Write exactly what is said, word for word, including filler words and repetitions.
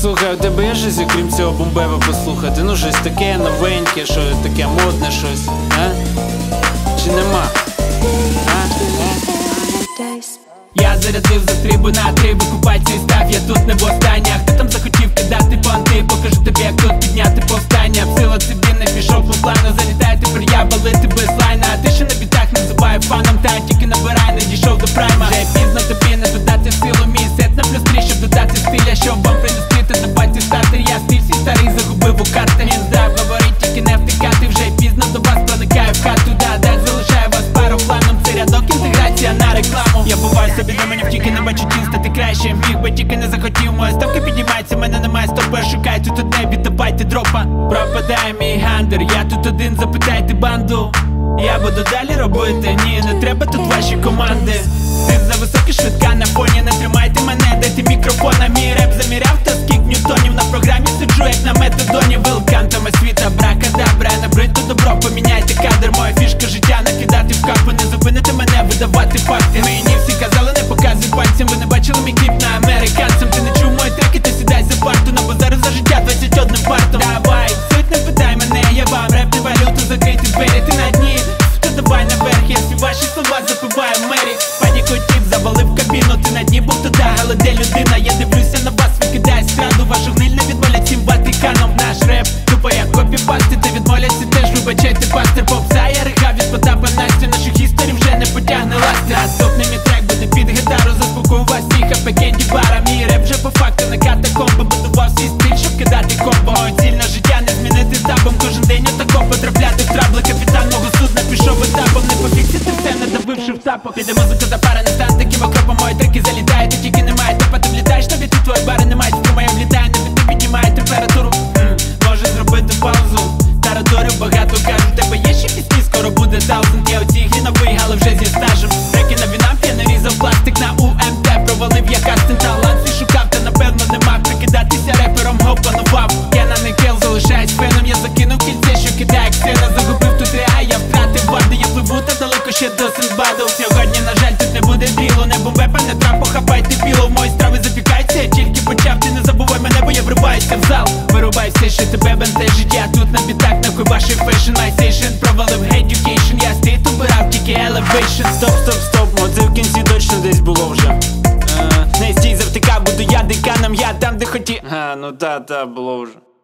Слухай, у тебе є щось, окрім цього бомбева послухати? Ну щось таке новеньке, що таке модне щось, а? Чи нема? А? Я зарядив за трибу на три, викупацію став, я тут не в останнях. Хто там захотів кидати понти, покажу тобі, як тут підняти повстання. В силу собі не пішов по плану, залітай тепер я балити без лайна. А ти ще на бітах не забувай фаном, та тільки набирай, не дійшов до прайма. Вже пізно тобі не додати силу, мій сет на плюс три, щоб додати стиля. Щоб вам принести, та добавте стартер. Я стиль всі старий загубив у карти. Він здрав, говорить, тільки не втикати. Вже пізно до вас проникаю в хату, да, так залишаю вас пару планом. Це рядок інтеграція на рекламу. Я буваю собі до мене втіки, не бачу тін, стати краще. Міг би, тільки не захотів, моя ставка піднімається, мене немає стопа. Шукай тут одне, віддавайте дропа. Пропадає мій гандер, я тут один, запитайте банду. Я буду далі робити, ні, не треба тут ваші команди. Ти за високий, швидка на фоні, не тримайте мене, дайте мікрофон. А мій реп заміряв та скік ньютонів. На програмі сиджу, як на метадоні. Велкантами світа, бракадабра, набрить то добро, поміняйте кадр. Моя фішка життя накидати в капу. Не зупините мене, видавати факти. Мені всі казали, не показуй пальцем. Ви не бачили мій кліп на американцям. Ти не чув мої треки, ти сідай за парту. На базару за життя двадцять одним партом. Давай, суть не питай мене, я вам реп не валюту, закрийте двері, ти на дні. То давай наверх, я всі ваші слова запиваю мері. Пані котів завалив кабіну, ти на дні був туди, але де людина? Я дивлюся на вас, викидає страду. Вашу гниль не відмолять всім Ватиканом. Наш реп, тупо як копіпасти, та відмоляться теж, вибачайте пастир. Попса, я рига від Потапа Настю, нашу історію вже не потягне ластер. Наступний мій трек буде під гітару, заспокою вас всіх, а пекенді бара. Мій реп вже по факту не катакомби, будував свій стиль, щоб кидати комбо. Ціль на життя не змінити табом, кожен день отако потрапляти в трабли. Капітан мого судна пішов етапом, не пофіксити все, не добивши в тапок. Піде музика та пара, не стане таким окропом. Мої треки залітають, ти тільки немає топа, ти влітаєш, тобі тут твої бари немає струму. Я влітаю, не біди, піднімає температуру. М, Може зробити паузу, тараторів багато кажуть, тебе є ще пісні, скоро буде таузенд. Я у цій грі новий, але вже зі стажем. Треки на вінам, я нарізав пластик на у ем те. Провалив я кастинг, талант свій шукав, та напевно не мав. Прикидатися репером, гоп панував. Я на никел, залишаюсь феном, я закинув кільце, що кидає ксена. Загубив тут реа, я втратив вади, я пливу та далеко ще до Синдбаду. Сьогодні, на жаль, тут не буде дрілу, не бомбепа, не трапу, хапайте біло. Мої страви запікаються, я тільки почав, ти не забувай мене, бо я вриваюся в зал. Вирубай все, що тебе бентежить, я тут на бітак, нахуй ваший фешн. Айсейшн, провалив education, я стейт убирав, тільки elevation. Стоп, стоп, стоп, оце в кінці точно десь було вже. Е, Не стій, завтика, буду я деканом, я там, де хотів. А, ну та, та, було вже.